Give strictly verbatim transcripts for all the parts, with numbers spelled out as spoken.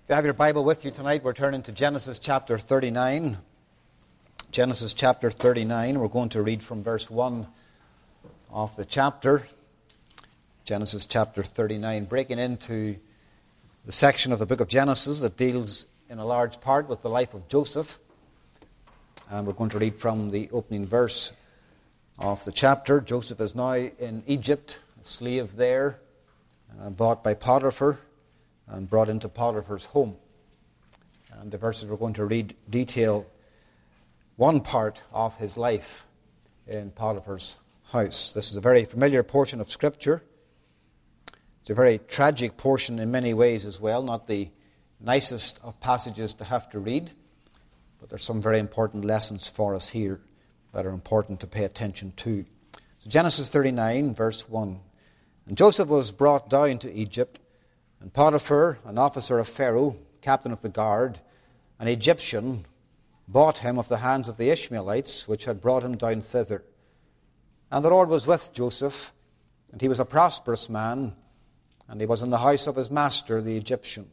If you have your Bible with you tonight, we're turning to Genesis chapter thirty-nine. Genesis chapter thirty-nine. We're going to read from verse one of the chapter. Genesis chapter thirty-nine, breaking into the section of the book of Genesis that deals in a large part with the life of Joseph. And we're going to read from the opening verse of the chapter. Joseph is now in Egypt, a slave there, uh, bought by Potiphar, and brought into Potiphar's home. And the verses we're going to read detail one part of his life in Potiphar's house. This is a very familiar portion of Scripture. It's a very tragic portion in many ways as well, not the nicest of passages to have to read, but there's some very important lessons for us here that are important to pay attention to. So Genesis thirty-nine, verse one. And Joseph was brought down to Egypt, and Potiphar, an officer of Pharaoh, captain of the guard, an Egyptian, bought him of the hands of the Ishmaelites, which had brought him down thither. And the Lord was with Joseph, and he was a prosperous man, and he was in the house of his master, the Egyptian.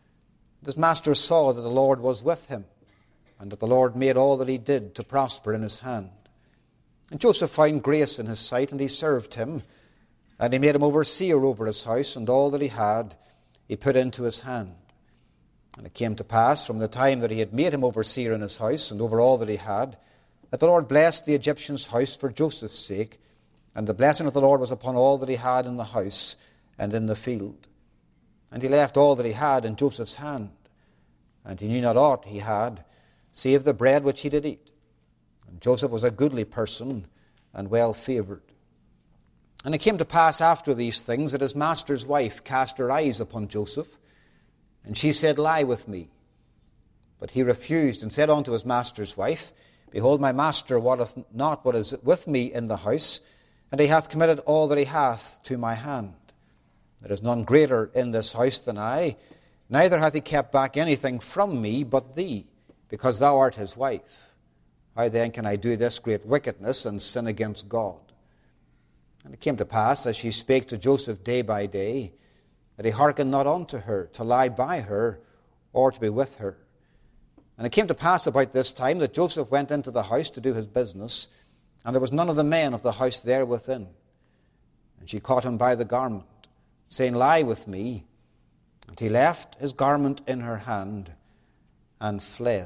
His master saw that the Lord was with him, and that the Lord made all that he did to prosper in his hand. And Joseph found grace in his sight, and he served him, and he made him overseer over his house, and all that he had he put into his hand. And it came to pass, from the time that he had made him overseer in his house, and over all that he had, that the Lord blessed the Egyptian's house for Joseph's sake, and the blessing of the Lord was upon all that he had in the house and in the field. And he left all that he had in Joseph's hand, and he knew not aught he had, save the bread which he did eat. And Joseph was a goodly person, and well favoured. And it came to pass after these things that his master's wife cast her eyes upon Joseph, and she said, Lie with me. But he refused, and said unto his master's wife, Behold, my master wotteth not what is with me in the house, and he hath committed all that he hath to my hand. There is none greater in this house than I, neither hath he kept back anything from me but thee, because thou art his wife. How then can I do this great wickedness and sin against God? And it came to pass, as she spake to Joseph day by day, that he hearkened not unto her, to lie by her, or to be with her. And it came to pass about this time that Joseph went into the house to do his business, and there was none of the men of the house there within. And she caught him by the garment, saying, Lie with me. And he left his garment in her hand, and fled,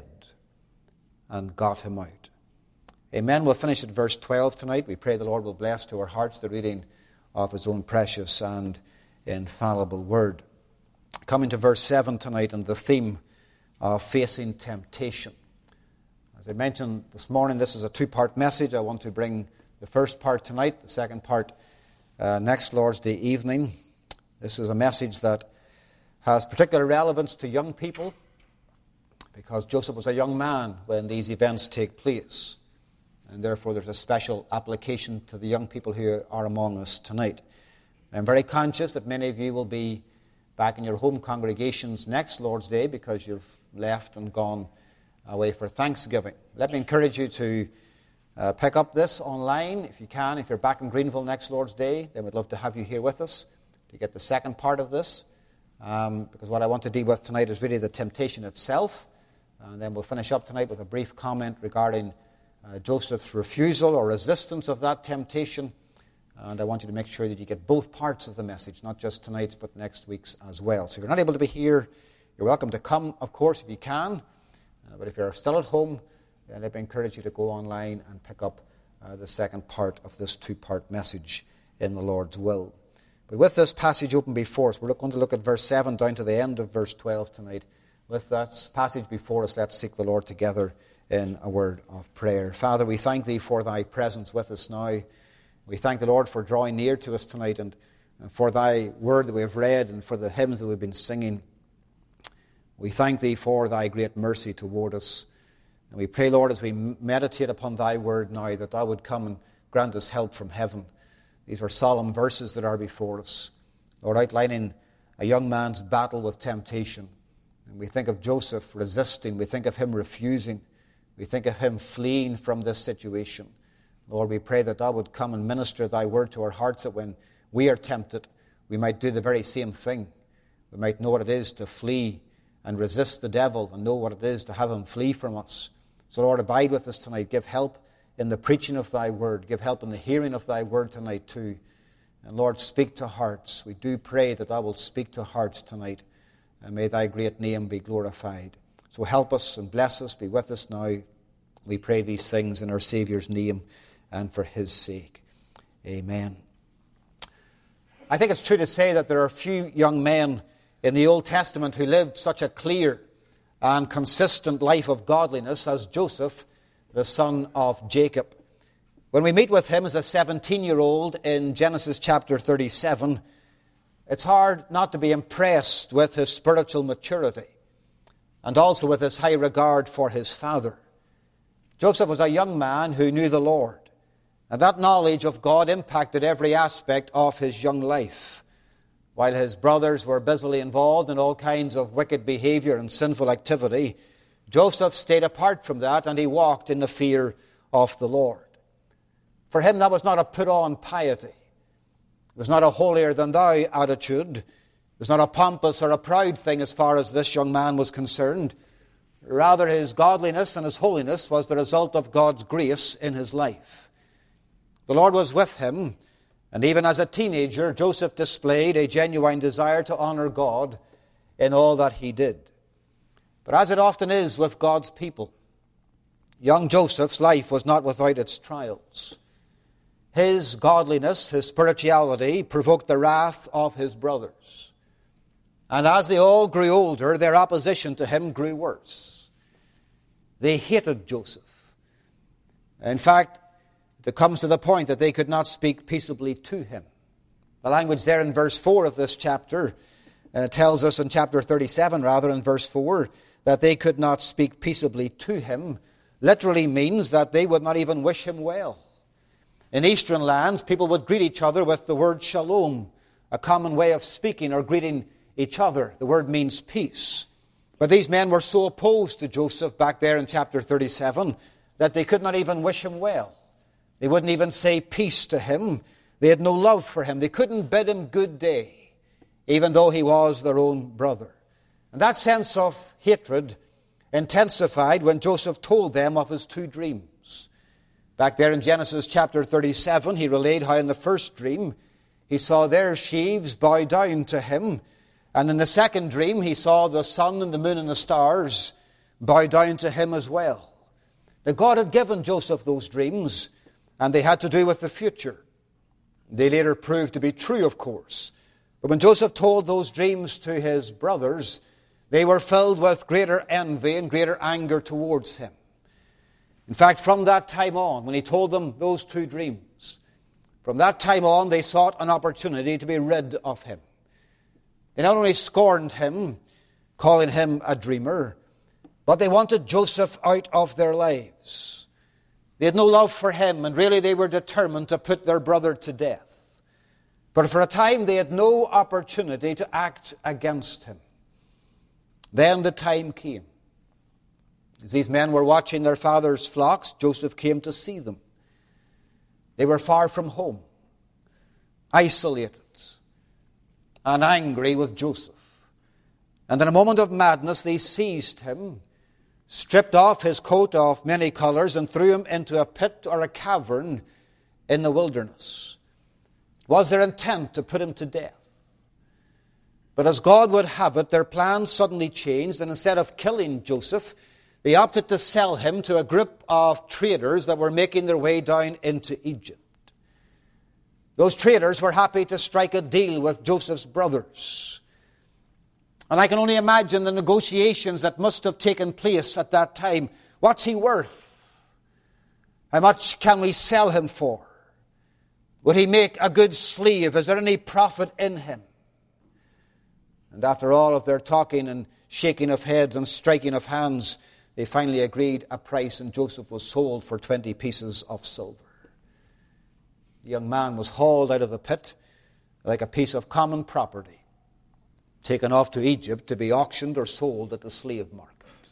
and got him out. Amen. We'll finish at verse twelve tonight. We pray the Lord will bless to our hearts the reading of his own precious and infallible word. Coming to verse seven tonight, and the theme of facing temptation. As I mentioned this morning, this is a two-part message. I want to bring the first part tonight, the second part uh, next Lord's Day evening. This is a message that has particular relevance to young people, because Joseph was a young man when these events take place. And therefore there's a special application to the young people who are among us tonight. I'm very conscious that many of you will be back in your home congregations next Lord's Day because you've left and gone away for Thanksgiving. Let me encourage you to uh, pick up this online if you can. If you're back in Greenville next Lord's Day, then we'd love to have you here with us to get the second part of this. Um, because what I want to deal with tonight is really the temptation itself. And then we'll finish up tonight with a brief comment regarding Uh, Joseph's refusal or resistance of that temptation. And I want you to make sure that you get both parts of the message, not just tonight's, but next week's as well. So if you're not able to be here, you're welcome to come, of course, if you can. Uh, but if you're still at home, then I'd encourage you to go online and pick up uh, the second part of this two-part message in the Lord's will. But with this passage open before us, we're going to look at verse seven down to the end of verse twelve tonight. With that passage before us, let's seek the Lord together in a word of prayer. Father, we thank thee for thy presence with us now. We thank the Lord for drawing near to us tonight, and, and for thy word that we have read, and for the hymns that we've been singing. We thank thee for thy great mercy toward us. And we pray, Lord, as we meditate upon thy word now, that thou would come and grant us help from heaven. These are solemn verses that are before us, Lord, outlining a young man's battle with temptation. And we think of Joseph resisting. We think of him refusing. We think of him fleeing from this situation. Lord, we pray that thou would come and minister thy word to our hearts, that when we are tempted, we might do the very same thing. We might know what it is to flee and resist the devil and know what it is to have him flee from us. So, Lord, abide with us tonight. Give help in the preaching of thy word. Give help in the hearing of thy word tonight too. And, Lord, speak to hearts. We do pray that thou wilt speak to hearts tonight. And may thy great name be glorified. So help us and bless us. Be with us now. We pray these things in our Saviour's name and for his sake. Amen. I think it's true to say that there are few young men in the Old Testament who lived such a clear and consistent life of godliness as Joseph, the son of Jacob. When we meet with him as a seventeen-year-old in Genesis chapter thirty-seven, it's hard not to be impressed with his spiritual maturity and also with his high regard for his father. Joseph was a young man who knew the Lord, and that knowledge of God impacted every aspect of his young life. While his brothers were busily involved in all kinds of wicked behavior and sinful activity, Joseph stayed apart from that, and he walked in the fear of the Lord. For him, that was not a put-on piety. It was not a holier-than-thou attitude. It was not a pompous or a proud thing as far as this young man was concerned. Rather, his godliness and his holiness was the result of God's grace in his life. The Lord was with him, and even as a teenager, Joseph displayed a genuine desire to honor God in all that he did. But as it often is with God's people, young Joseph's life was not without its trials. His godliness, his spirituality, provoked the wrath of his brothers. And as they all grew older, their opposition to him grew worse. They hated Joseph. In fact, it comes to the point that they could not speak peaceably to him. The language there in verse four of this chapter uh, tells us in chapter thirty-seven, rather, in verse four, that they could not speak peaceably to him, literally means that they would not even wish him well. In eastern lands, people would greet each other with the word shalom, a common way of speaking or greeting each other. The word means peace. But these men were so opposed to Joseph back there in chapter thirty-seven that they could not even wish him well. They wouldn't even say peace to him. They had no love for him. They couldn't bid him good day, even though he was their own brother. And that sense of hatred intensified when Joseph told them of his two dreams. Back there in Genesis chapter thirty-seven, he relayed how in the first dream he saw their sheaves bow down to him. And in the second dream, he saw the sun and the moon and the stars bow down to him as well. Now, God had given Joseph those dreams, and they had to do with the future. They later proved to be true, of course. But when Joseph told those dreams to his brothers, they were filled with greater envy and greater anger towards him. In fact, from that time on, when he told them those two dreams, from that time on, they sought an opportunity to be rid of him. They not only scorned him, calling him a dreamer, but they wanted Joseph out of their lives. They had no love for him, and really they were determined to put their brother to death. But for a time they had no opportunity to act against him. Then the time came. As these men were watching their father's flocks, Joseph came to see them. They were far from home, isolated, and angry with Joseph. And in a moment of madness, they seized him, stripped off his coat of many colors, and threw him into a pit or a cavern in the wilderness. It was their intent to put him to death. But as God would have it, their plans suddenly changed, and instead of killing Joseph, they opted to sell him to a group of traders that were making their way down into Egypt. Those traders were happy to strike a deal with Joseph's brothers. And I can only imagine the negotiations that must have taken place at that time. What's he worth? How much can we sell him for? Would he make a good slave? Is there any profit in him? And after all of their talking and shaking of heads and striking of hands, they finally agreed a price, and Joseph was sold for twenty pieces of silver. The young man was hauled out of the pit like a piece of common property, taken off to Egypt to be auctioned or sold at the slave market.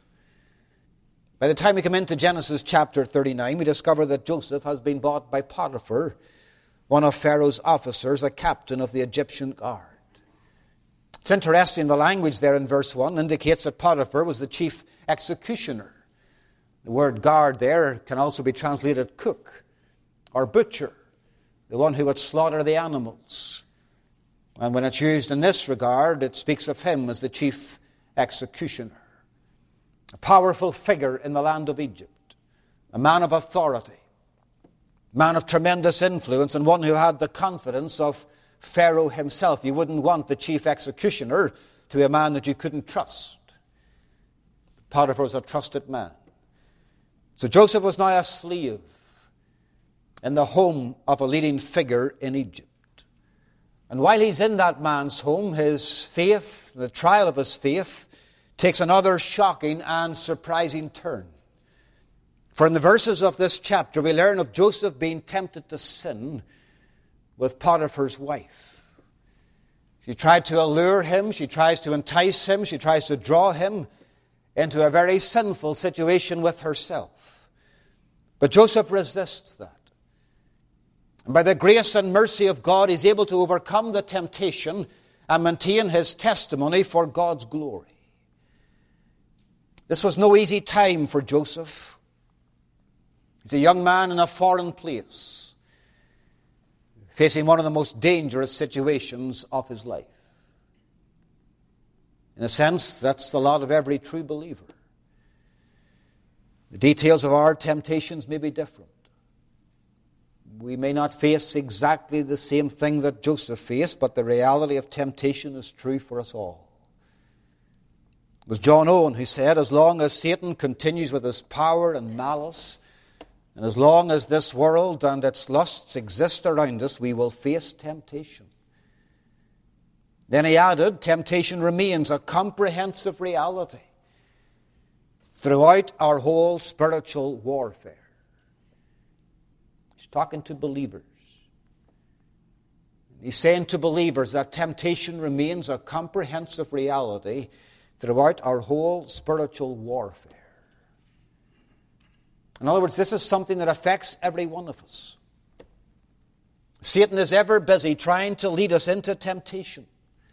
By the time we come into Genesis chapter thirty-nine, we discover that Joseph has been bought by Potiphar, one of Pharaoh's officers, a captain of the Egyptian guard. It's interesting, the language there in verse one indicates that Potiphar was the chief executioner. The word guard there can also be translated cook or butcher, the one who would slaughter the animals. And when it's used in this regard, it speaks of him as the chief executioner. A powerful figure in the land of Egypt, a man of authority, a man of tremendous influence, and one who had the confidence of Pharaoh himself. You wouldn't want the chief executioner to be a man that you couldn't trust. Potiphar was a trusted man. So Joseph was now a slave in the home of a leading figure in Egypt. And while he's in that man's home, his faith, the trial of his faith, takes another shocking and surprising turn. For in the verses of this chapter, we learn of Joseph being tempted to sin with Potiphar's wife. She tried to allure him, she tries to entice him, she tries to draw him into a very sinful situation with herself. But Joseph resists that. And by the grace and mercy of God, he's able to overcome the temptation and maintain his testimony for God's glory. This was no easy time for Joseph. He's a young man in a foreign place, facing one of the most dangerous situations of his life. In a sense, that's the lot of every true believer. The details of our temptations may be different. We may not face exactly the same thing that Joseph faced, but the reality of temptation is true for us all. It was John Owen who said, as long as Satan continues with his power and malice, and as long as this world and its lusts exist around us, we will face temptation. Then he added, temptation remains a comprehensive reality throughout our whole spiritual warfare. He's talking to believers. He's saying to believers that temptation remains a comprehensive reality throughout our whole spiritual warfare. In other words, this is something that affects every one of us. Satan is ever busy trying to lead us into temptation.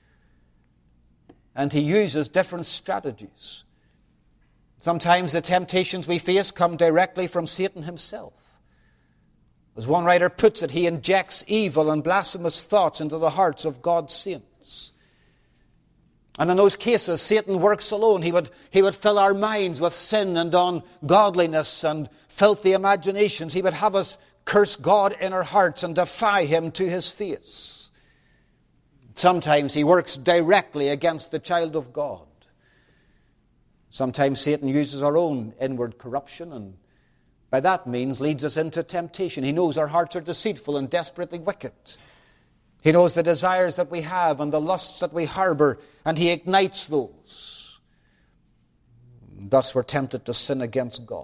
And he uses different strategies. Sometimes the temptations we face come directly from Satan himself. As one writer puts it, he injects evil and blasphemous thoughts into the hearts of God's saints. And in those cases, Satan works alone. He would, he would fill our minds with sin and ungodliness and filthy imaginations. He would have us curse God in our hearts and defy him to his face. Sometimes he works directly against the child of God. Sometimes Satan uses our own inward corruption and by that means leads us into temptation. He knows our hearts are deceitful and desperately wicked. He knows the desires that we have and the lusts that we harbor, and he ignites those. Thus we're tempted to sin against God.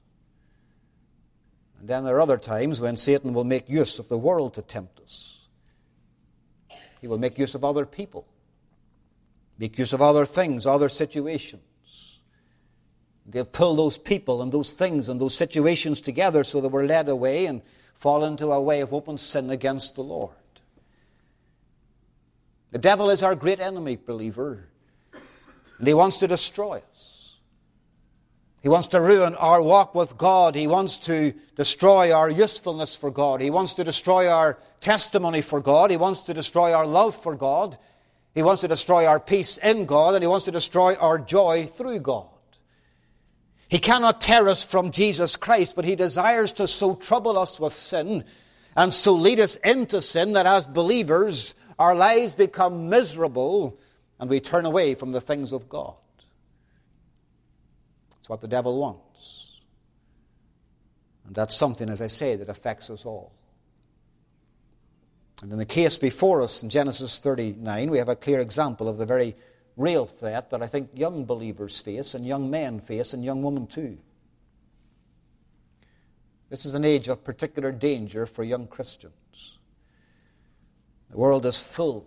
And then there are other times when Satan will make use of the world to tempt us. He will make use of other people, make use of other things, other situations. They'll pull those people and those things and those situations together so that we're led away and fall into a way of open sin against the Lord. The devil is our great enemy, believer, and he wants to destroy us. He wants to ruin our walk with God. He wants to destroy our usefulness for God. He wants to destroy our testimony for God. He wants to destroy our love for God. He wants to destroy our peace in God, and he wants to destroy our joy through God. He cannot tear us from Jesus Christ, but he desires to so trouble us with sin and so lead us into sin that as believers, our lives become miserable and we turn away from the things of God. That's what the devil wants. And that's something, as I say, that affects us all. And in the case before us in Genesis thirty-nine, we have a clear example of the very real threat that I think young believers face and young men face and young women too. This is an age of particular danger for young Christians. The world is full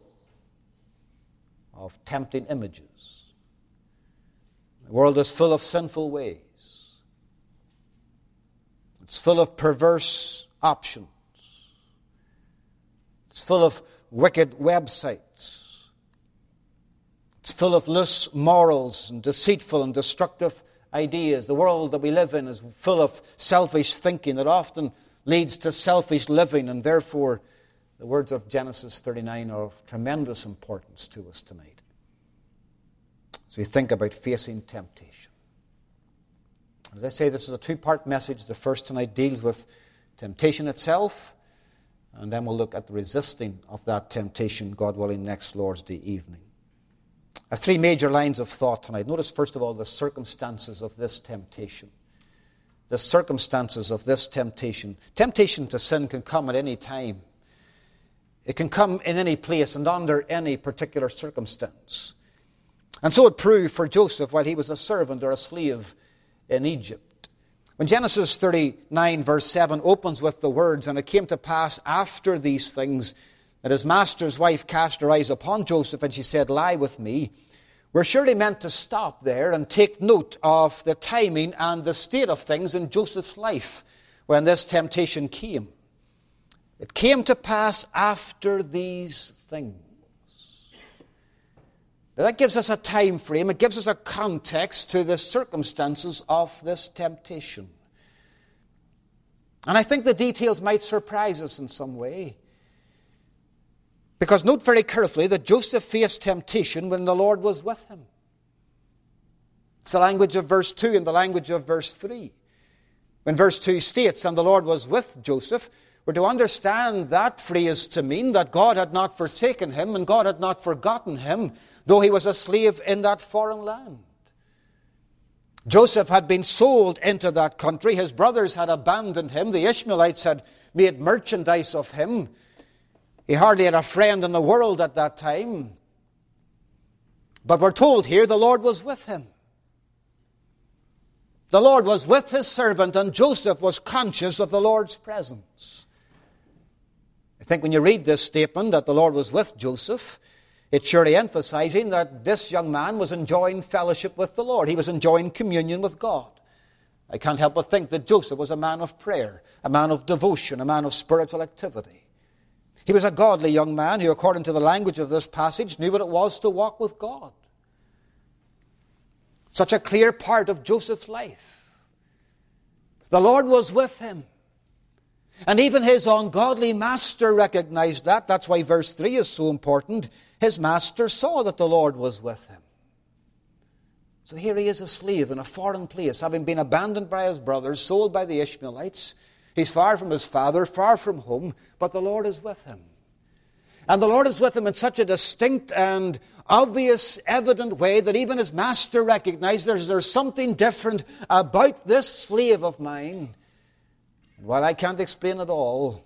of tempting images. The world is full of sinful ways. It's full of perverse options. It's full of wicked websites. full of loose morals and deceitful and destructive ideas. The world that we live in is full of selfish thinking that often leads to selfish living, and therefore the words of Genesis thirty-nine are of tremendous importance to us tonight. So we think about facing temptation. As I say, this is a two-part message. The first tonight deals with temptation itself, and then we'll look at the resisting of that temptation, God willing, next Lord's Day evening. I have three major lines of thought tonight. Notice, first of all, the circumstances of this temptation. The circumstances of this temptation. Temptation to sin can come at any time. It can come in any place and under any particular circumstance. And so it proved for Joseph while he was a servant or a slave in Egypt. When Genesis thirty-nine verse seven opens with the words, "And it came to pass after these things that his master's wife cast her eyes upon Joseph, and she said, 'Lie with me,' we're surely meant to stop there and take note of the timing and the state of things in Joseph's life when this temptation came. It came to pass after these things. Now that gives us a time frame. It gives us a context to the circumstances of this temptation. And I think the details might surprise us in some way. Because note very carefully that Joseph faced temptation when the Lord was with him. It's the language of verse two and the language of verse three. When verse two states, "And the Lord was with Joseph," we're to understand that phrase to mean that God had not forsaken him and God had not forgotten him, though he was a slave in that foreign land. Joseph had been sold into that country. His brothers had abandoned him. The Ishmaelites had made merchandise of him. He hardly had a friend in the world at that time. But we're told here the Lord was with him. The Lord was with his servant, and Joseph was conscious of the Lord's presence. I think when you read this statement that the Lord was with Joseph, it's surely emphasizing that this young man was enjoying fellowship with the Lord. He was enjoying communion with God. I can't help but think that Joseph was a man of prayer, a man of devotion, a man of spiritual activity. He was a godly young man who, according to the language of this passage, knew what it was to walk with God. Such a clear part of Joseph's life. The Lord was with him. And even his ungodly master recognized that. That's why verse three is so important. His master saw that the Lord was with him. So here he is, a slave in a foreign place, having been abandoned by his brothers, sold by the Ishmaelites. He's far from his father, far from home, but the Lord is with him. And the Lord is with him in such a distinct and obvious, evident way that even his master recognized there's, there's something different about this slave of mine. And while I can't explain it all,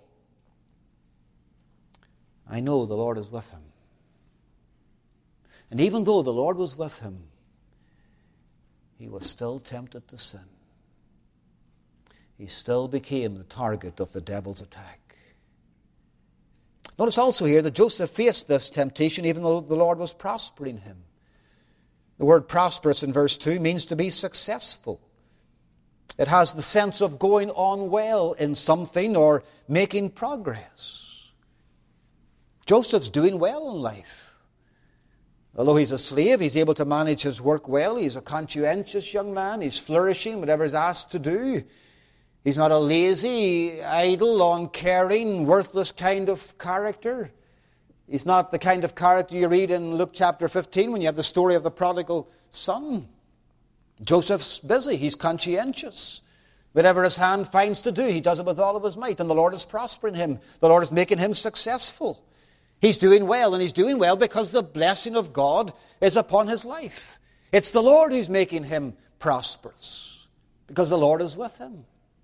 I know the Lord is with him. And even though the Lord was with him, he was still tempted to sin. He still became the target of the devil's attack. Notice also here that Joseph faced this temptation even though the Lord was prospering him. The word prosperous in verse two means to be successful. It has the sense of going on well in something or making progress. Joseph's doing well in life. Although he's a slave, he's able to manage his work well. He's a conscientious young man. He's flourishing, whatever he's asked to do. He's not a lazy, idle, uncaring, worthless kind of character. He's not the kind of character you read in Luke chapter fifteen when you have the story of the prodigal son. Joseph's busy. He's conscientious. Whatever his hand finds to do, he does it with all of his might. And the Lord is prospering him. The Lord is making him successful. He's doing well, and he's doing well because the blessing of God is upon his life. It's the Lord who's making him prosperous because the Lord is with him.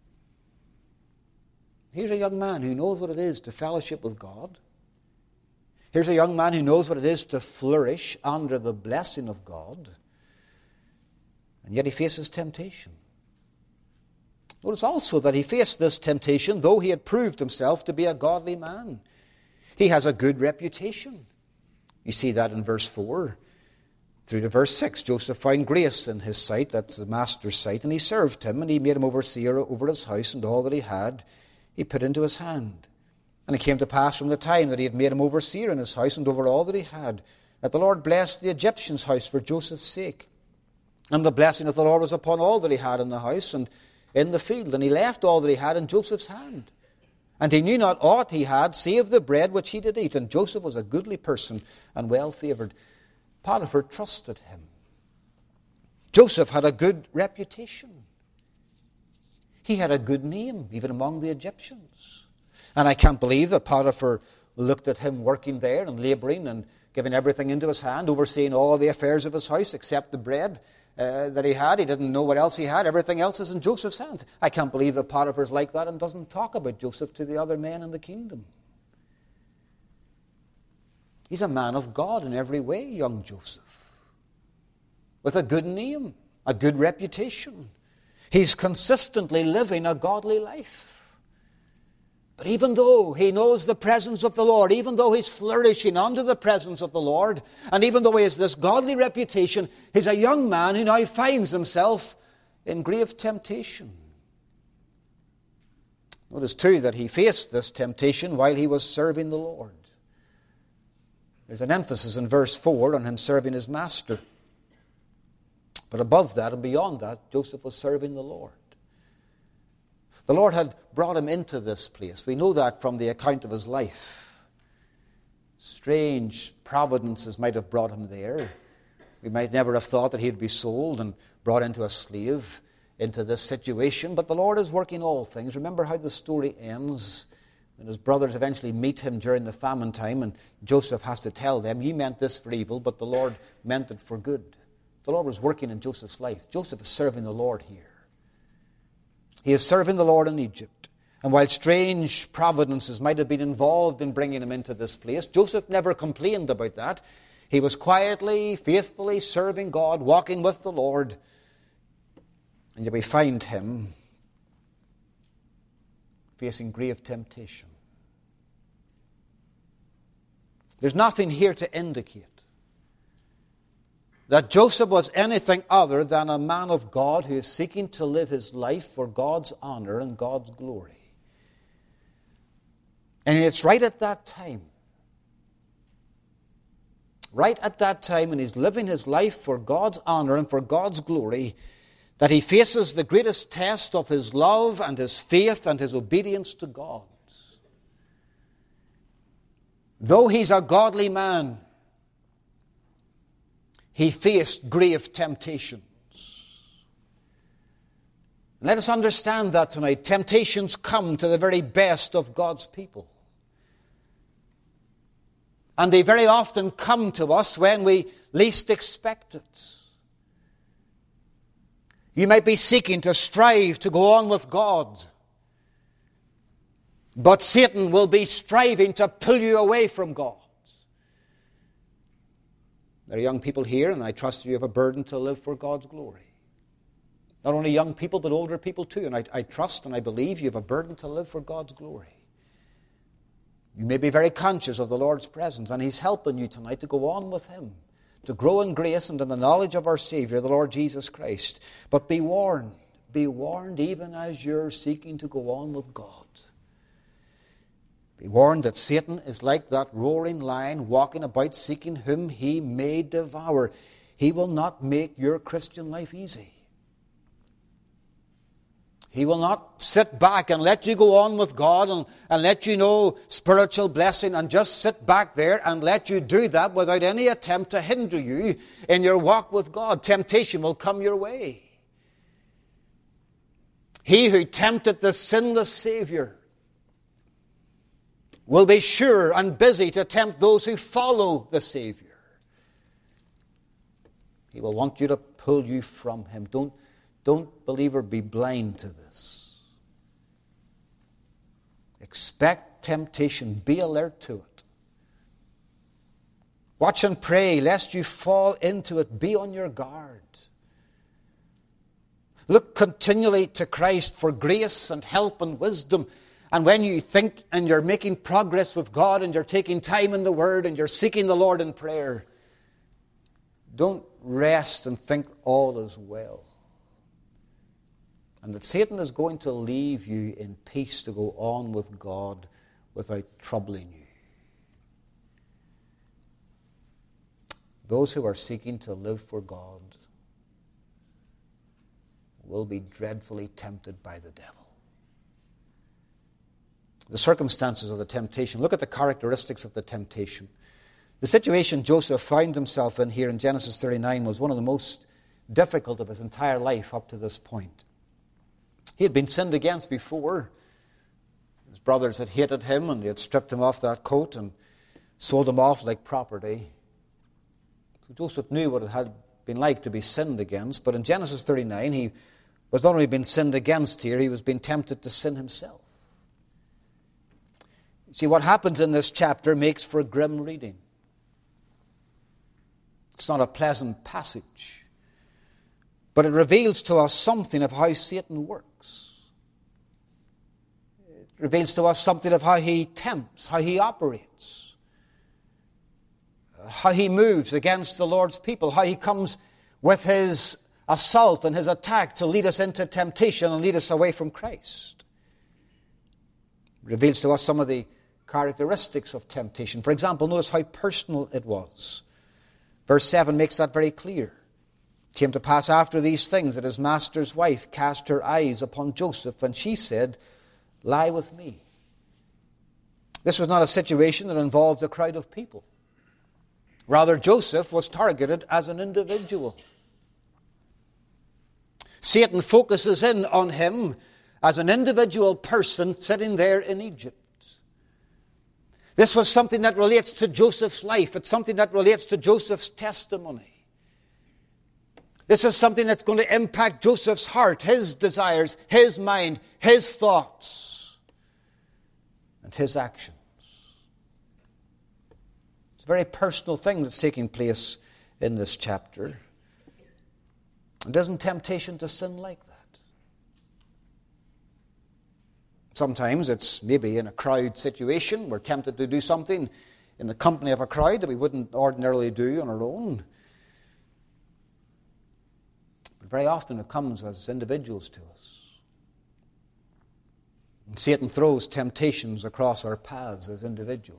Here's a young man who knows what it is to fellowship with God. Here's a young man who knows what it is to flourish under the blessing of God. And yet he faces temptation. Notice also that he faced this temptation though he had proved himself to be a godly man. He has a good reputation. You see that in verse four. Through to verse six, Joseph found grace in his sight, that's the master's sight, and he served him, and he made him overseer over his house, and all that he had he put into his hand. And it came to pass from the time that he had made him overseer in his house and over all that he had, that the Lord blessed the Egyptian's house for Joseph's sake. And the blessing of the Lord was upon all that he had in the house and in the field. And he left all that he had in Joseph's hand. And he knew not aught he had, save the bread which he did eat. And Joseph was a goodly person and well favoured. Potiphar trusted him. Joseph had a good reputation. He had a good name, even among the Egyptians. And I can't believe that Potiphar looked at him working there and labouring and giving everything into his hand, overseeing all the affairs of his house except the bread uh, that he had. He didn't know what else he had. Everything else is in Joseph's hands. I can't believe that Potiphar's like that and doesn't talk about Joseph to the other men in the kingdom. He's a man of God in every way, young Joseph, with a good name, a good reputation. He's consistently living a godly life. But even though he knows the presence of the Lord, even though he's flourishing under the presence of the Lord, and even though he has this godly reputation, he's a young man who now finds himself in grave temptation. Notice too that he faced this temptation while he was serving the Lord. There's an emphasis in verse four on him serving his master. But above that and beyond that, Joseph was serving the Lord. The Lord had brought him into this place. We know that from the account of his life. Strange providences might have brought him there. We might never have thought that he'd be sold and brought into a slave into this situation. But the Lord is working all things. Remember how the story ends when his brothers eventually meet him during the famine time, and Joseph has to tell them, "Ye meant this for evil, but the Lord meant it for good." The Lord was working in Joseph's life. Joseph is serving the Lord here. He is serving the Lord in Egypt. And while strange providences might have been involved in bringing him into this place, Joseph never complained about that. He was quietly, faithfully serving God, walking with the Lord. And yet we find him facing grave temptation. There's nothing here to indicate that Joseph was anything other than a man of God who is seeking to live his life for God's honor and God's glory. And it's right at that time, right at that time when he's living his life for God's honor and for God's glory, that he faces the greatest test of his love and his faith and his obedience to God. Though he's a godly man, he faced grave temptations. Let us understand that tonight. Temptations come to the very best of God's people. And they very often come to us when we least expect it. You might be seeking to strive to go on with God, but Satan will be striving to pull you away from God. There are young people here, and I trust you have a burden to live for God's glory. Not only young people, but older people too. And I, I trust and I believe you have a burden to live for God's glory. You may be very conscious of the Lord's presence, and He's helping you tonight to go on with Him, to grow in grace and in the knowledge of our Savior, the Lord Jesus Christ. But be warned, be warned even as you're seeking to go on with God. Be warned that Satan is like that roaring lion walking about seeking whom he may devour. He will not make your Christian life easy. He will not sit back and let you go on with God and, and let you know spiritual blessing and just sit back there and let you do that without any attempt to hinder you in your walk with God. Temptation will come your way. He who tempted the sinless Savior will be sure and busy to tempt those who follow the Savior. He will want you to pull you from Him. Don't, don't, believer, be blind to this. Expect temptation. Be alert to it. Watch and pray lest you fall into it. Be on your guard. Look continually to Christ for grace and help and wisdom. And when you think and you're making progress with God and you're taking time in the Word and you're seeking the Lord in prayer, don't rest and think all is well. And that Satan is going to leave you in peace to go on with God without troubling you. those who are seeking to live for God will be dreadfully tempted by the devil. The circumstances of the temptation. Look at the characteristics of the temptation. The situation Joseph found himself in here in Genesis thirty-nine was one of the most difficult of his entire life up to this point. He had been sinned against before. His brothers had hated him and they had stripped him off that coat and sold him off like property. So Joseph knew what it had been like to be sinned against. But in Genesis thirty-nine, he was not only being sinned against here, he was being tempted to sin himself. See, what happens in this chapter makes for grim reading. It's not a pleasant passage, but it reveals to us something of how Satan works. It reveals to us something of how he tempts, how he operates, how he moves against the Lord's people, how he comes with his assault and his attack to lead us into temptation and lead us away from Christ. It reveals to us some of the characteristics of temptation. For example, notice how personal it was. Verse seven makes that very clear. It came to pass after these things that his master's wife cast her eyes upon Joseph, and she said, "Lie with me." This was not a situation that involved a crowd of people. Rather, Joseph was targeted as an individual. Satan focuses in on him as an individual person sitting there in Egypt. This was something that relates to Joseph's life. It's something that relates to Joseph's testimony. This is something that's going to impact Joseph's heart, his desires, his mind, his thoughts, and his actions. It's a very personal thing that's taking place in this chapter. And isn't temptation to sin like that? Sometimes it's maybe in a crowd situation. We're tempted to do something in the company of a crowd that we wouldn't ordinarily do on our own. But very often it comes as individuals to us. And Satan throws temptations across our paths as individuals.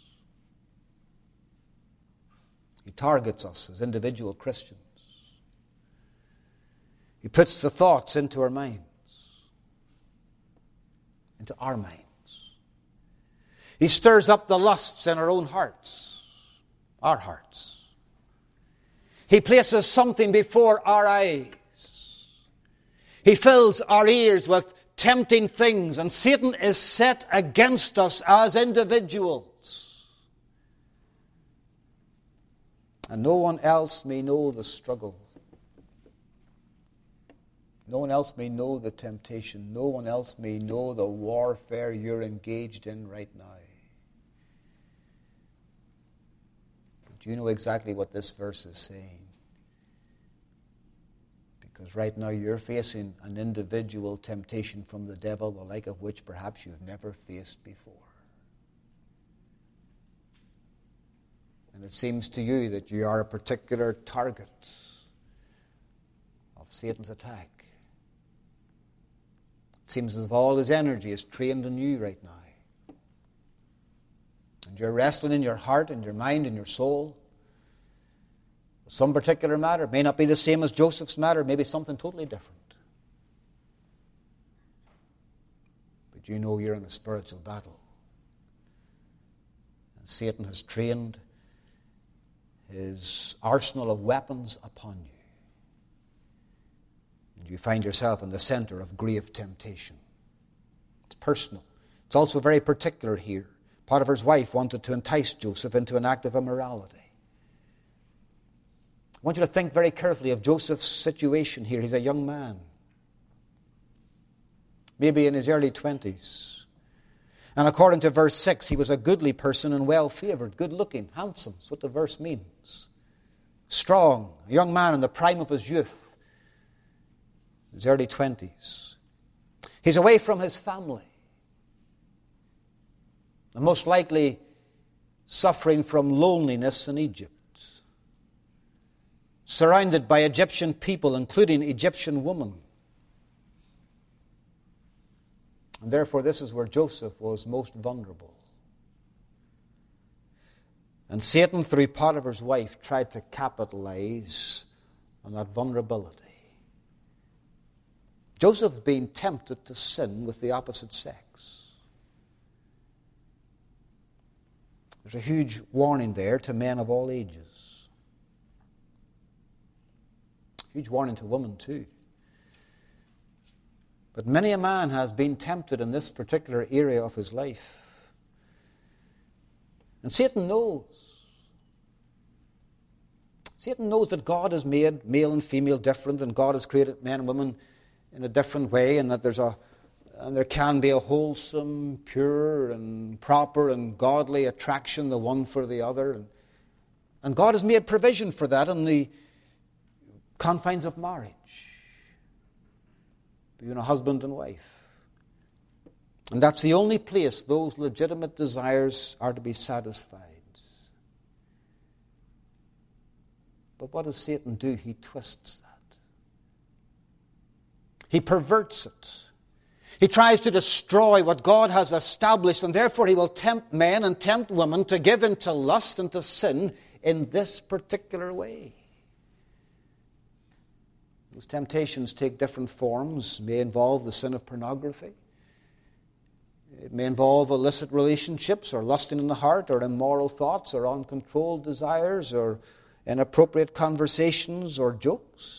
He targets us as individual Christians. He puts the thoughts into our minds. Into our minds. He stirs up the lusts in our own hearts, our hearts. He places something before our eyes. He fills our ears with tempting things, and Satan is set against us as individuals. And no one else may know the struggle. No one else may know the temptation. No one else may know the warfare you're engaged in right now. But do you know exactly what this verse is saying? Because right now you're facing an individual temptation from the devil, the like of which perhaps you've never faced before. And it seems to you that you are a particular target of Satan's attack. It seems as if all his energy is trained on you right now. And you're wrestling in your heart and your mind and your soul with some particular matter. It may not be the same as Joseph's matter. Maybe something totally different. But you know you're in a spiritual battle. And Satan has trained his arsenal of weapons upon you. And you find yourself in the center of grave temptation. It's personal. It's also very particular here. Potiphar's wife wanted to entice Joseph into an act of immorality. I want you to think very carefully of Joseph's situation here. He's a young man, maybe in his early twenties. And according to verse six, he was a goodly person and well-favored, good-looking, handsome. That's what the verse means. Strong, a young man in the prime of his youth. His early twenties. He's away from his family. And most likely suffering from loneliness in Egypt. Surrounded by Egyptian people, including Egyptian women. And therefore this is where Joseph was most vulnerable. And Satan, through Potiphar's wife, tried to capitalize on that vulnerability. Joseph being tempted to sin with the opposite sex. There's a huge warning there to men of all ages. Huge warning to women too. But many a man has been tempted in this particular area of his life. And Satan knows. Satan knows that God has made male and female different, and God has created men and women in a different way, and that there's a and there can be a wholesome, pure, and proper and godly attraction, the one for the other. And, and God has made provision for that in the confines of marriage, between a husband and wife. And that's the only place those legitimate desires are to be satisfied. But what does Satan do? He twists that. He perverts it. He tries to destroy what God has established, and therefore he will tempt men and tempt women to give in to lust and to sin in this particular way. Those temptations take different forms. It may involve the sin of pornography. It may involve illicit relationships, or lusting in the heart, or immoral thoughts, or uncontrolled desires, or inappropriate conversations, or jokes.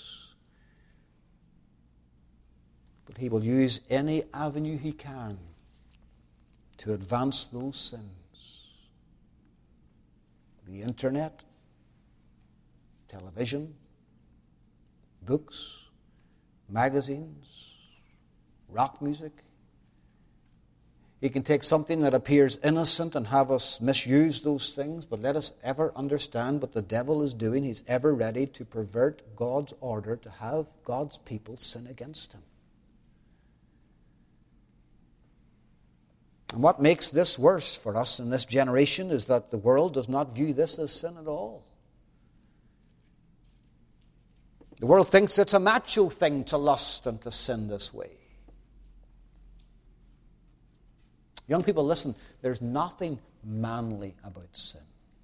But he will use any avenue he can to advance those sins. The internet, television, books, magazines, rock music. He can take something that appears innocent and have us misuse those things, but let us ever understand what the devil is doing. He's ever ready to pervert God's order, to have God's people sin against him. And what makes this worse for us in this generation is that the world does not view this as sin at all. The world thinks it's a macho thing to lust and to sin this way. Young people, listen, there's nothing manly about sin.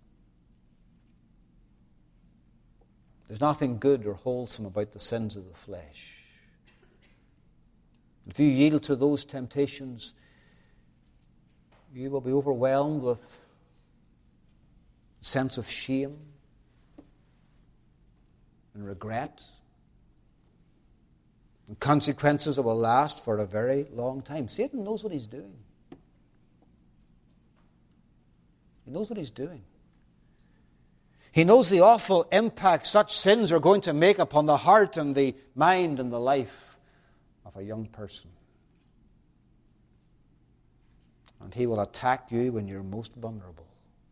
There's nothing good or wholesome about the sins of the flesh. If you yield to those temptations, you will be overwhelmed with a sense of shame and regret, and consequences that will last for a very long time. Satan knows what he's doing. He knows what he's doing. He knows the awful impact such sins are going to make upon the heart and the mind and the life of a young person. And he will attack you when you're most vulnerable.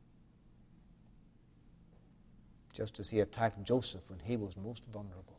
Just as he attacked Joseph when he was most vulnerable.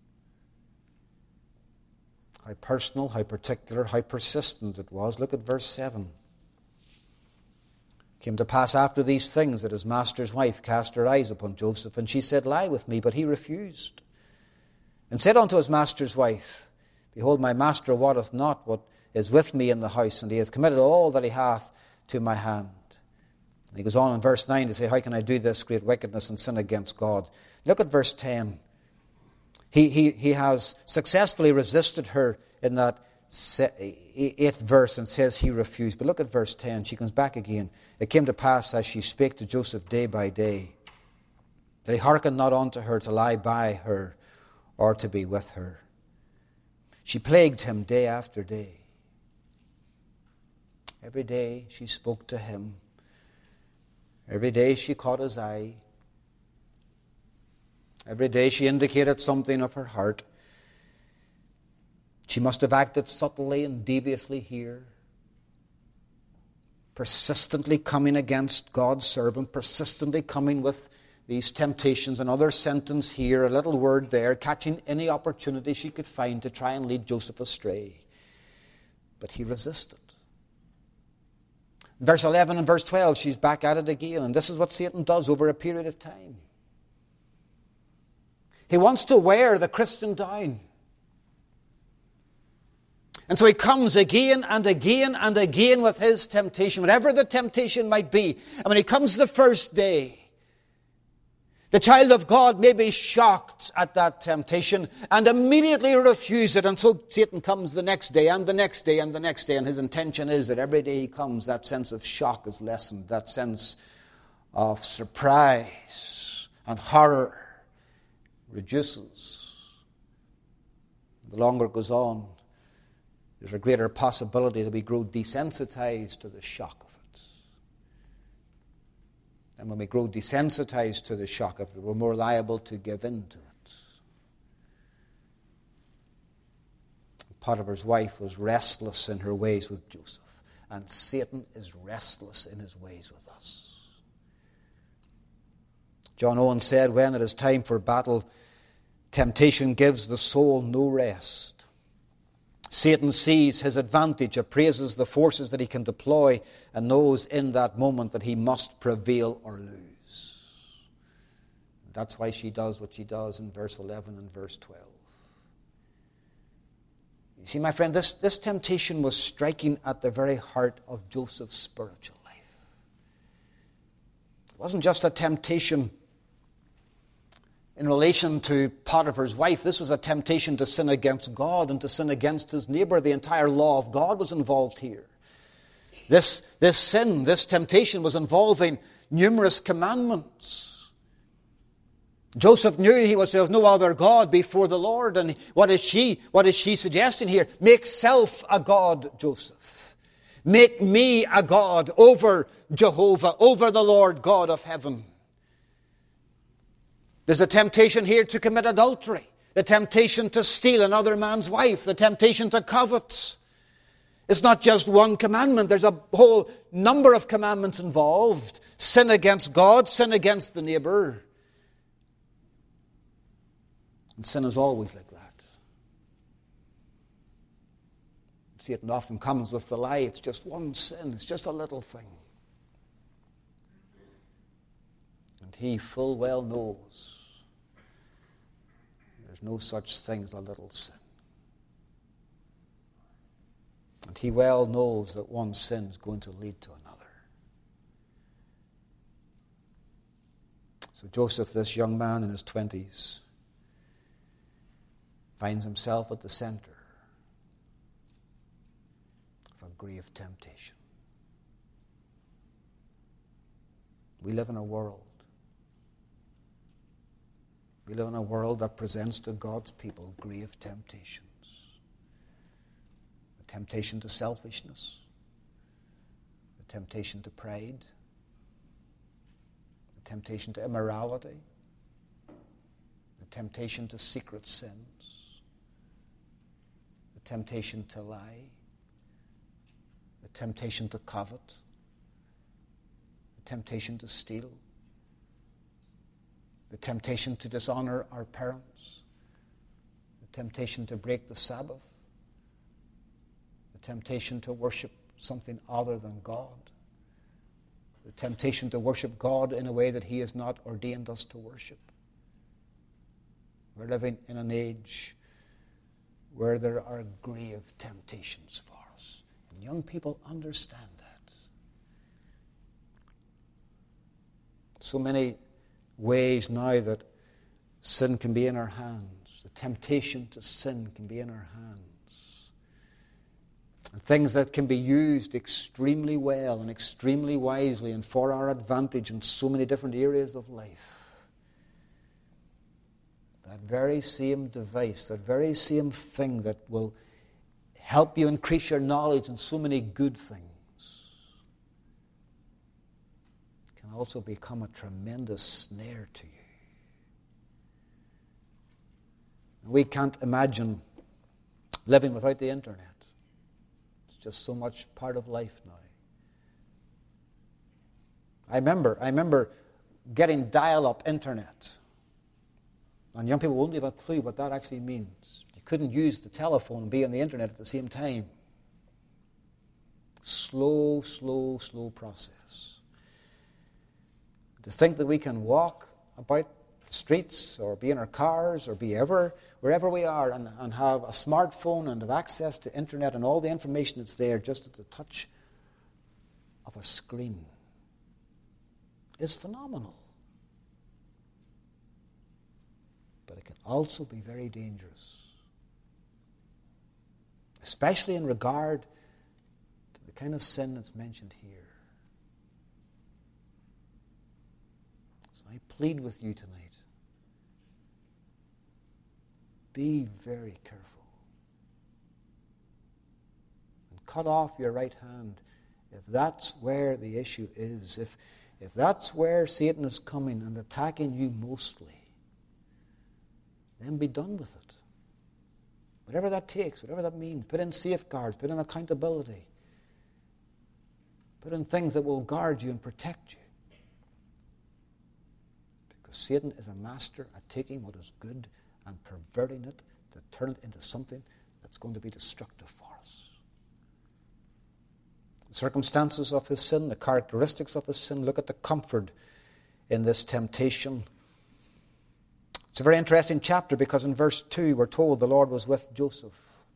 How personal, how particular, how persistent it was. Look at verse seven. It came to pass after these things that his master's wife cast her eyes upon Joseph, and she said, Lie with me. But he refused, and said unto his master's wife, Behold, my master wotteth not what is with me in the house, and he hath committed all that he hath to my hand. And he goes on in verse nine to say, How can I do this great wickedness and sin against God? Look at verse ten. He, he, he has successfully resisted her in that eighth verse and says he refused. But look at verse ten. She comes back again. It came to pass as she spake to Joseph day by day, that he hearkened not unto her to lie by her or to be with her. She plagued him day after day. Every day she spoke to him. Every day she caught his eye. Every day she indicated something of her heart. She must have acted subtly and deviously here, persistently coming against God's servant, persistently coming with these temptations, another sentence here, a little word there, catching any opportunity she could find to try and lead Joseph astray. But he resisted. In verse eleven and verse twelve, she's back at it again, and this is what Satan does over a period of time. He wants to wear the Christian down. And so he comes again and again and again with his temptation, whatever the temptation might be. And when he comes the first day, The child of God may be shocked at that temptation and immediately refuse it. And so Satan comes the next day and the next day and the next day. And his intention is that every day he comes, that sense of shock is lessened. That sense of surprise and horror reduces. The longer it goes on, there's a greater possibility that we grow desensitized to the shock of it. And when we grow desensitized to the shock of it, we're more liable to give in to it. Potiphar's wife was restless in her ways with Joseph, and Satan is restless in his ways with us. John Owen said, when it is time for battle, temptation gives the soul no rest. Satan sees his advantage, appraises the forces that he can deploy, and knows in that moment that he must prevail or lose. That's why she does what she does in verse eleven and verse twelve. You see, my friend, this, this temptation was striking at the very heart of Joseph's spiritual life. It wasn't just a temptation in relation to Potiphar's wife. This was a temptation to sin against God and to sin against his neighbor. The entire law of God was involved here. This, this sin, this temptation was involving numerous commandments. Joseph knew he was to have no other God before the Lord. And what is she, what is she suggesting here? Make self a God, Joseph. Make me a God over Jehovah, over the Lord God of heaven. There's a temptation here to commit adultery, the temptation to steal another man's wife, the temptation to covet. It's not just one commandment. There's a whole number of commandments involved. Sin against God, sin against the neighbor. And sin is always like that. Satan often comes with the lie, it's just one sin, it's just a little thing. And he full well knows there's no such thing as a little sin. And he well knows that one sin is going to lead to another. So Joseph, this young man in his twenties, finds himself at the center of a grave temptation. We live in a world We live in a world that presents to God's people grave temptations. The temptation to selfishness, the temptation to pride, the temptation to immorality, the temptation to secret sins, the temptation to lie, the temptation to covet, the temptation to steal, the temptation to dishonor our parents, the temptation to break the Sabbath, the temptation to worship something other than God, the temptation to worship God in a way that He has not ordained us to worship. We're living in an age where there are grave temptations for us. And young people understand that. So many ways now that sin can be in our hands. The temptation to sin can be in our hands. And things that can be used extremely well and extremely wisely and for our advantage in so many different areas of life. That very same device, that very same thing that will help you increase your knowledge in so many good things, can also become a tremendous snare to you. We can't imagine living without the internet. It's just so much part of life now. I remember, I remember getting dial-up internet. And young people won't have a clue what that actually means. You couldn't use the telephone and be on the internet at the same time. Slow, slow, slow process. To think that we can walk about the streets or be in our cars or be ever, wherever we are and, and have a smartphone and have access to internet and all the information that's there just at the touch of a screen is phenomenal. but it can also be very dangerous, especially in regard to the kind of sin that's mentioned here. So I plead with you tonight, be very careful. And cut off your right hand if that's where the issue is. If, if that's where Satan is coming and attacking you mostly, then be done with it. Whatever that takes, whatever that means. Put in safeguards, put in accountability. Put in things that will guard you and protect you. Because Satan is a master at taking what is good and perverting it to turn it into something that's going to be destructive for us. The circumstances of his sin, the characteristics of his sin, look at the comfort in this temptation. It's a very interesting chapter because in verse two we're told the Lord was with Joseph.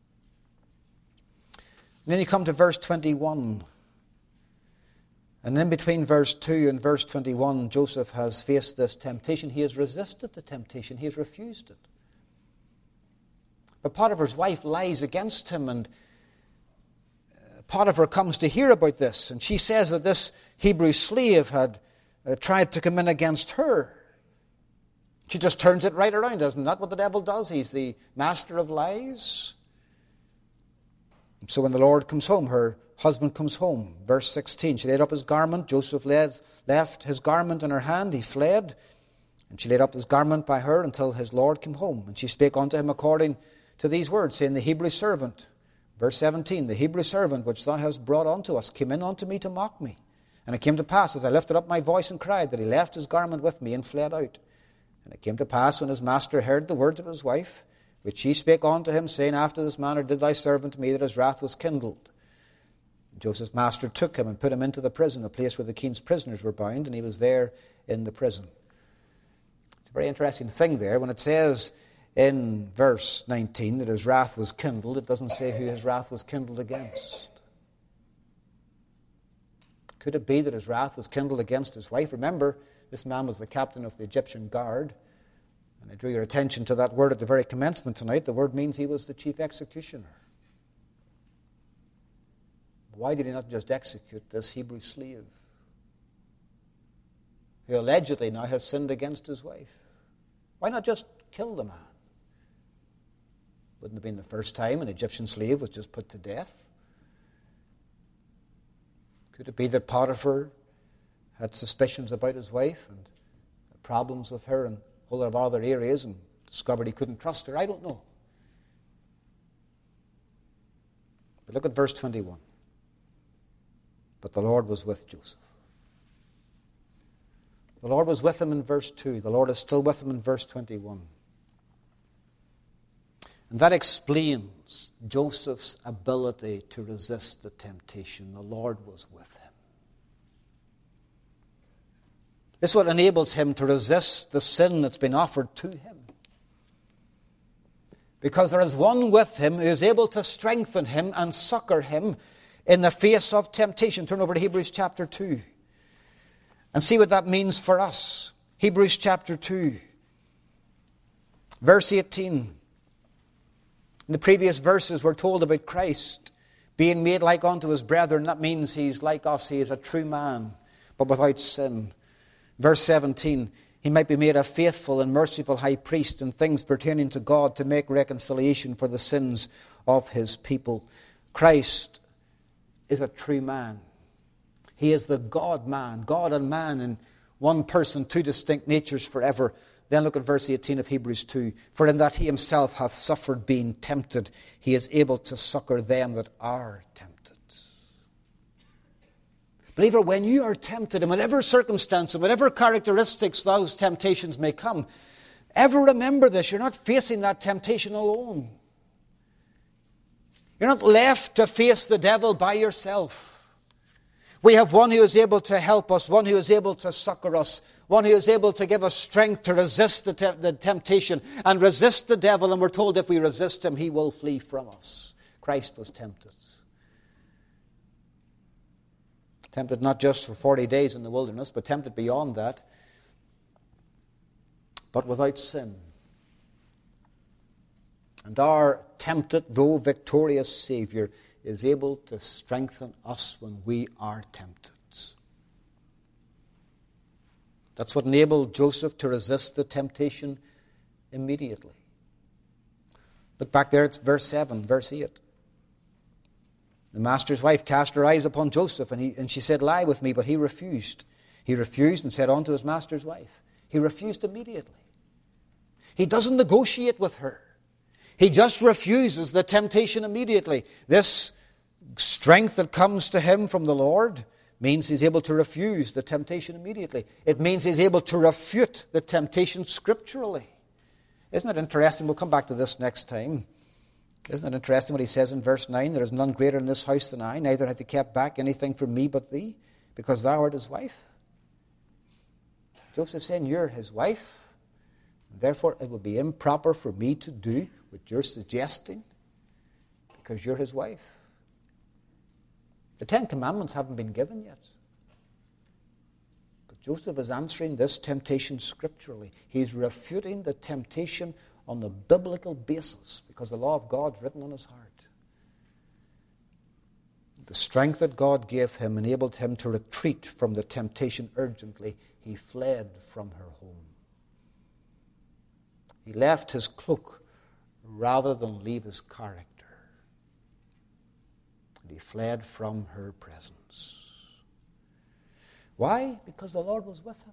And then you come to verse twenty-one. And then between verse two and verse twenty-one, Joseph has faced this temptation. He has resisted the temptation. He has refused it. But Potiphar's wife lies against him, and Potiphar comes to hear about this, and she says that this Hebrew slave had uh, tried to come in against her. She just turns it right around. Isn't that what the devil does? He's the master of lies. So when the Lord comes home, her husband comes home. Verse sixteen, she laid up his garment. Joseph led, left his garment in her hand. He fled. And she laid up his garment by her until his Lord came home. And she spake unto him according to these words, saying, the Hebrew servant, verse seventeen, the Hebrew servant which thou hast brought unto us came in unto me to mock me. And it came to pass, as I lifted up my voice and cried, that he left his garment with me and fled out. And it came to pass, when his master heard the words of his wife, which she spake unto him, saying, after this manner did thy servant to me, that his wrath was kindled. And Joseph's master took him and put him into the prison, the place where the king's prisoners were bound, and he was there in the prison. It's a very interesting thing there. When it says in verse nineteen that his wrath was kindled, it doesn't say who his wrath was kindled against. Could it be that his wrath was kindled against his wife? Remember, this man was the captain of the Egyptian guard. And I drew your attention to that word at the very commencement tonight. The word means he was the chief executioner. Why did he not just execute this Hebrew slave, who allegedly now has sinned against his wife? Why not just kill the man? Wouldn't have been the first time an Egyptian slave was just put to death. Could it be that Potiphar had suspicions about his wife and problems with her in a whole lot of other areas and discovered he couldn't trust her? I don't know. But look at verse twenty-one. But the Lord was with Joseph. The Lord was with him in verse two. The Lord is still with him in verse twenty-one. And that explains Joseph's ability to resist the temptation. The Lord was with him. This is what enables him to resist the sin that's been offered to him. Because there is one with him who is able to strengthen him and succor him in the face of temptation. Turn over to Hebrews chapter two and see what that means for us. Hebrews chapter two, verse eighteen. In the previous verses we're told about Christ being made like unto his brethren. That means he's like us. He is a true man, but without sin. Verse seventeen, he might be made a faithful and merciful high priest in things pertaining to God to make reconciliation for the sins of his people. Christ is a true man. He is the God-man, God and man in one person, two distinct natures forever. Then look at verse eighteen of Hebrews two. For in that he himself hath suffered being tempted, he is able to succor them that are tempted. Believer, when you are tempted, in whatever circumstance, in whatever characteristics those temptations may come, ever remember this: you're not facing that temptation alone. You're not left to face the devil by yourself. We have one who is able to help us, one who is able to succor us, one who is able to give us strength to resist the, te- the temptation and resist the devil. And we're told if we resist him, he will flee from us. Christ was tempted. Tempted not just for forty days in the wilderness, but tempted beyond that. But without sin. And our tempted, though victorious Savior is able to strengthen us when we are tempted. That's what enabled Joseph to resist the temptation immediately. Look back there, it's verse seven, verse eight. The master's wife cast her eyes upon Joseph, and, he, and she said, lie with me, but he refused. He refused and said unto his master's wife. He refused immediately. He doesn't negotiate with her. He just refuses the temptation immediately. This strength that comes to him from the Lord means he's able to refuse the temptation immediately. It means he's able to refute the temptation scripturally. Isn't it interesting? We'll come back to this next time. Isn't it interesting what he says in verse nine? There is none greater in this house than I, neither hath he kept back anything from me but thee, because thou art his wife. Joseph's saying, you're his wife. And therefore, it would be improper for me to do what you're suggesting, because you're his wife. The Ten Commandments haven't been given yet. But Joseph is answering this temptation scripturally. He's refuting the temptation on the biblical basis, because the law of God's written on his heart. The strength that God gave him enabled him to retreat from the temptation urgently. He fled from her home. He left his cloak rather than leave his character. And he fled from her presence. Why? Because the Lord was with him.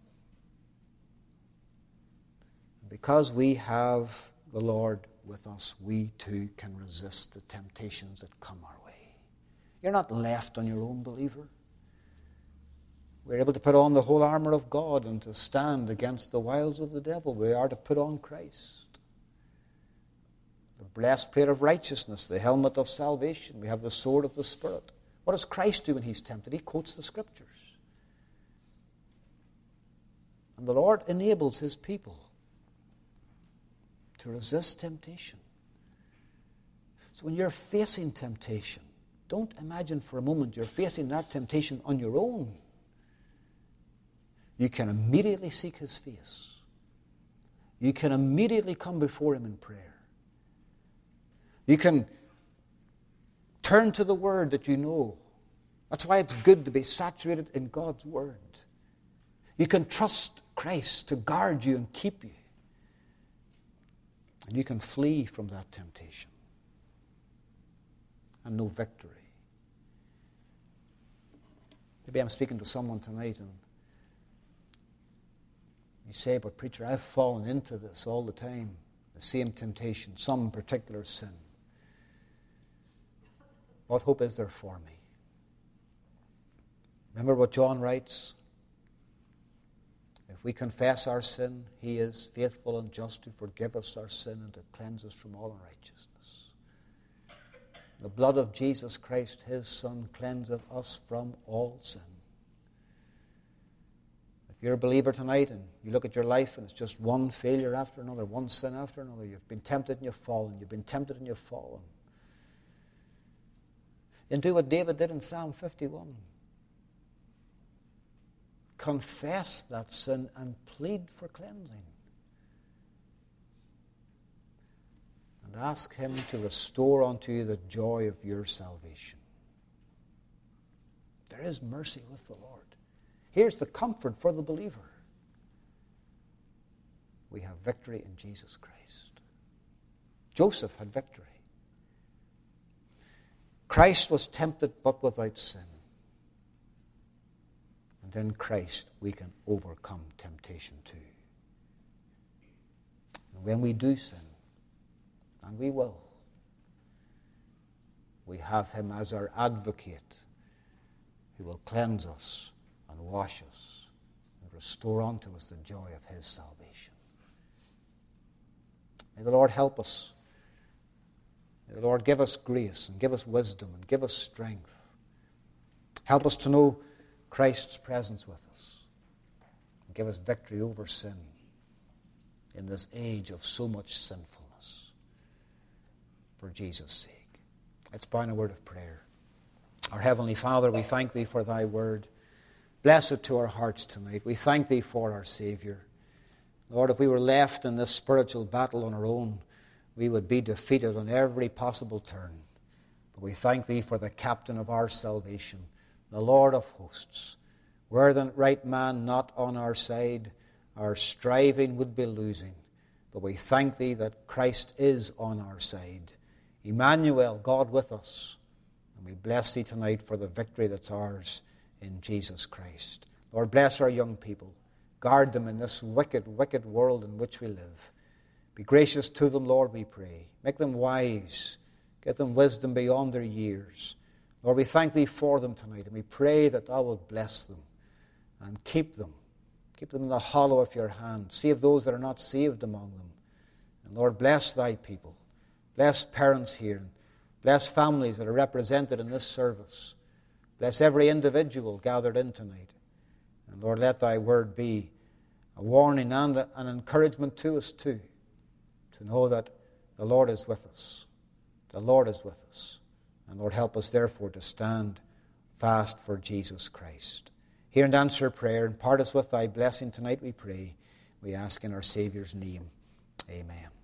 Because we have the Lord with us, we too can resist the temptations that come our way. You're not left on your own, believer. We're able to put on the whole armor of God and to stand against the wiles of the devil. We are to put on Christ. The breastplate of righteousness, the helmet of salvation. We have the sword of the Spirit. What does Christ do when he's tempted? He quotes the Scriptures. And the Lord enables his people to resist temptation. So when you're facing temptation, don't imagine for a moment you're facing that temptation on your own. You can immediately seek his face. You can immediately come before him in prayer. You can turn to the word that you know. That's why it's good to be saturated in God's word. You can trust Christ to guard you and keep you. And you can flee from that temptation and know victory. Maybe I'm speaking to someone tonight and you say, but preacher, I've fallen into this all the time. The same temptation, some particular sin. What hope is there for me? Remember what John writes? If we confess our sin, he is faithful and just to forgive us our sin and to cleanse us from all unrighteousness. The blood of Jesus Christ, his Son, cleanseth us from all sin. If you're a believer tonight and you look at your life and it's just one failure after another, one sin after another, you've been tempted and you've fallen, you've been tempted and you've fallen. Then do what David did in Psalm fifty-one. Confess that sin and plead for cleansing. And ask him to restore unto you the joy of your salvation. There is mercy with the Lord. Here's the comfort for the believer. We have victory in Jesus Christ. Joseph had victory. Christ was tempted but without sin. And in Christ we can overcome temptation too. And when we do sin, and we will, we have him as our advocate who will cleanse us and wash us and restore unto us the joy of his salvation. May the Lord help us. May the Lord give us grace and give us wisdom and give us strength. Help us to know Christ's presence with us. And give us victory over sin in this age of so much sinfulness. For Jesus' sake. Let's bow in a word of prayer. Our Heavenly Father, we thank thee for thy word. Bless it to our hearts tonight. We thank thee for our Savior. Lord, if we were left in this spiritual battle on our own, we would be defeated on every possible turn. But we thank Thee for the captain of our salvation, the Lord of hosts. Were the right man not on our side, our striving would be losing. But we thank Thee that Christ is on our side. Emmanuel, God with us. And we bless Thee tonight for the victory that's ours in Jesus Christ. Lord, bless our young people. Guard them in this wicked, wicked world in which we live. Be gracious to them, Lord, we pray. Make them wise. Give them wisdom beyond their years. Lord, we thank Thee for them tonight, and we pray that Thou wilt bless them and keep them. Keep them in the hollow of Your hand. Save those that are not saved among them. And Lord, bless Thy people. Bless parents here. And bless families that are represented in this service. Bless every individual gathered in tonight. And Lord, let Thy word be a warning and an encouragement to us too, to know that the Lord is with us. The Lord is with us. And Lord, help us therefore to stand fast for Jesus Christ. Hear and answer prayer, and part us with Thy blessing tonight, we pray. We ask in our Saviour's name. Amen.